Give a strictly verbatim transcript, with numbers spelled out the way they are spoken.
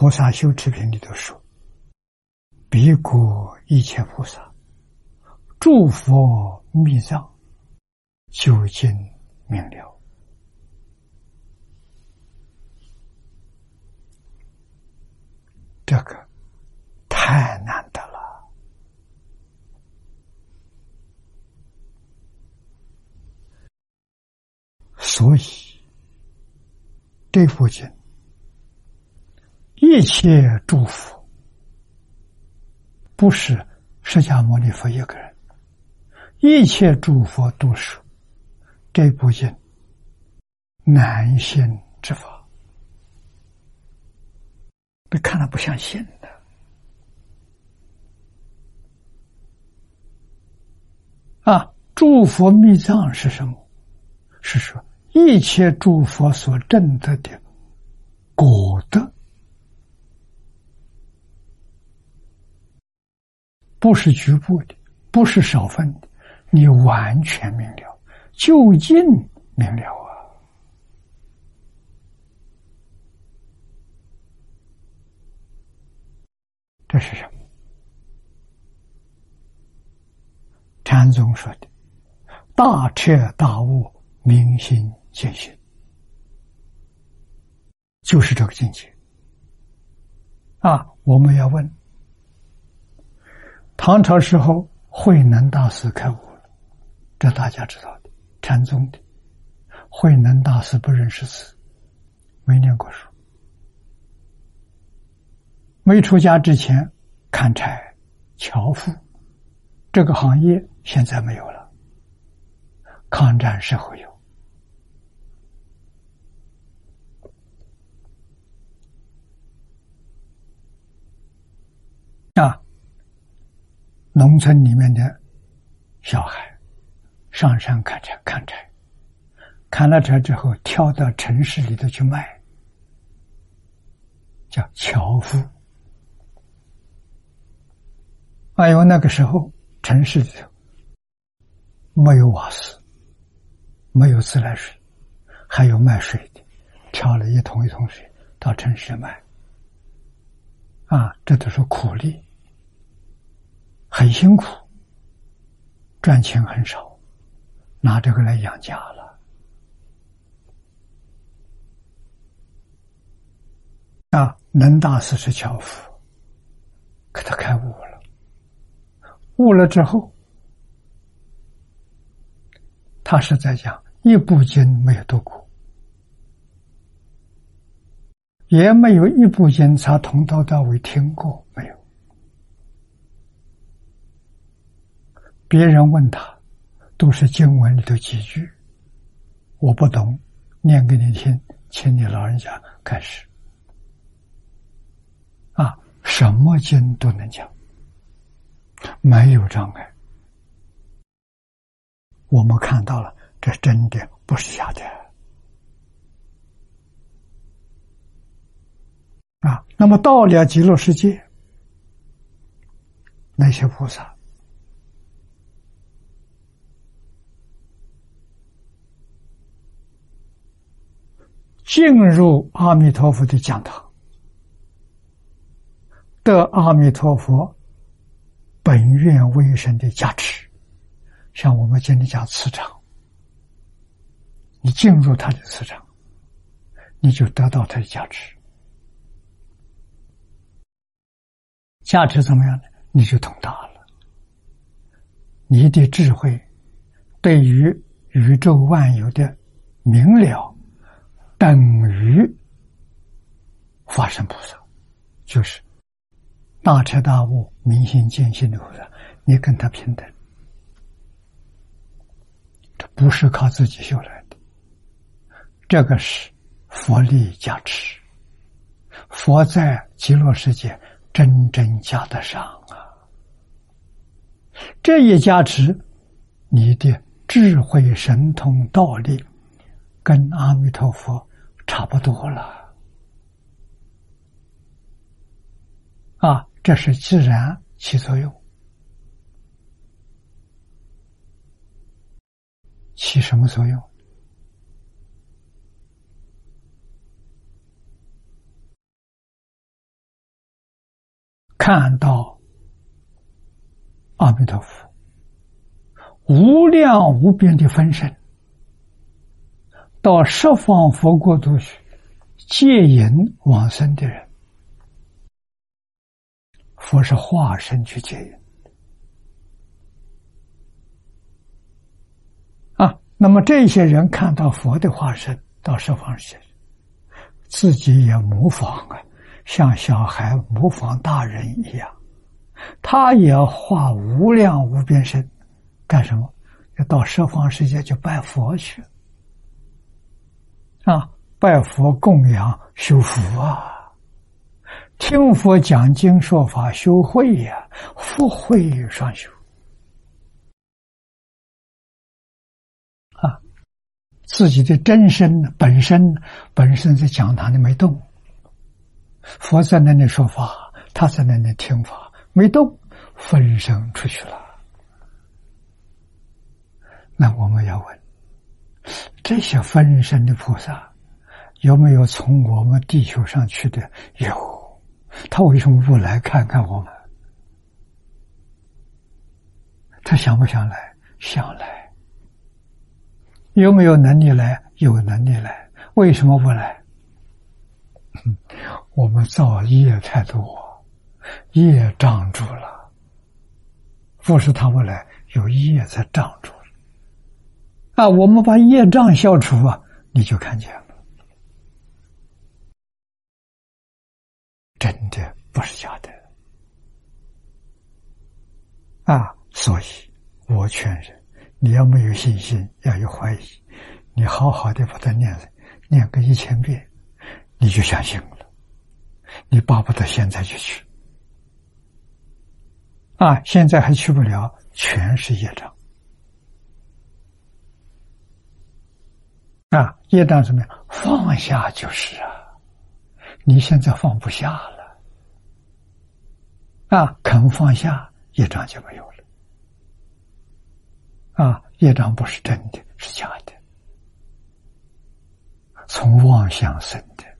菩萨修持品里头说，彼国一切菩萨，诸佛密藏，究竟明了。这个太难得了。所以这部经一切诸佛，不是释迦牟尼佛一个人，一切诸佛都是这部经难信之法。被看了不相信的啊！诸佛密藏是什么？是说一切诸佛所证得的果德，不是局部的，不是少分的，你完全明了，究竟明了啊！这是什么？禅宗说的大彻大悟，明心见性，就是这个境界啊！我们要问，唐朝时候慧能大师开悟了，这大家知道的，禅宗的。慧能大师不认识字，没念过书，没出家之前砍柴樵夫这个行业现在没有了，抗战时候有啊。农村里面的小孩上山砍柴，砍柴砍了柴之后跳到城市里头去卖，叫樵夫。哎呦，那个时候城市里头没有瓦斯，没有自来水，还有卖水的，挑了一桶一桶水到城市卖啊，这都是苦力，很辛苦，赚钱很少，拿这个来养家了啊。能大师是樵夫，可他开悟了，悟了之后，他是在讲一部经没有读过，也没有一部经他从头到尾听过，没有。别人问他都是经文里头几句，我不懂，念给你听，请你老人家开始啊，什么经都能讲，没有障碍。我们看到了，这真的不是假的啊。那么到了极乐世界，那些菩萨进入阿弥陀佛的讲堂，得阿弥陀佛本愿威神的加持，像我们今天讲磁场，你进入他的磁场，你就得到他的加持。加持怎么样呢？你就通达了，你的智慧对于宇宙万有的明了，等于法身菩萨，就是大彻大悟、明心见性的菩萨，你跟他平等。这不是靠自己修来的，这个是佛力加持，佛在极乐世界真正加得上啊！这一加持，你的智慧神通道力跟阿弥陀佛差不多了啊！这是自然起作用，起什么作用？ 看到阿弥陀佛无量无边的分身，到十方佛国度去接引往生的人，佛是化身去接引啊。那么这些人看到佛的化身到十方世界，自己也模仿啊，像小孩模仿大人一样，他也化无量无边身，干什么？要到十方世界去拜佛去啊！拜佛供养修福啊，听佛讲经说法修慧呀、啊，福慧双修啊！自己的真身本身本身在讲堂里没动，佛在那里说法，他在那里听法，没动，分身出去了。那我们要问，这些分身的菩萨有没有从我们地球上去的？有，他为什么不来看看我们？他想不想来？想来。有没有能力来？有能力来。为什么不来？我们造业太多，业障住了。不是他们来，有业在障住了。啊，我们把业障消除啊，你就看见了。真的不是假的。啊，所以我劝人，你要没有信心，要有怀疑，你好好的把它念念个一千遍，你就相信了。你巴不得现在就去。啊，现在还去不了，全是业障。啊，业障什么呀？放下就是啊，你现在放不下了，啊，肯放下，业障就没有了。啊，业障不是真的，是假的，从妄想生的。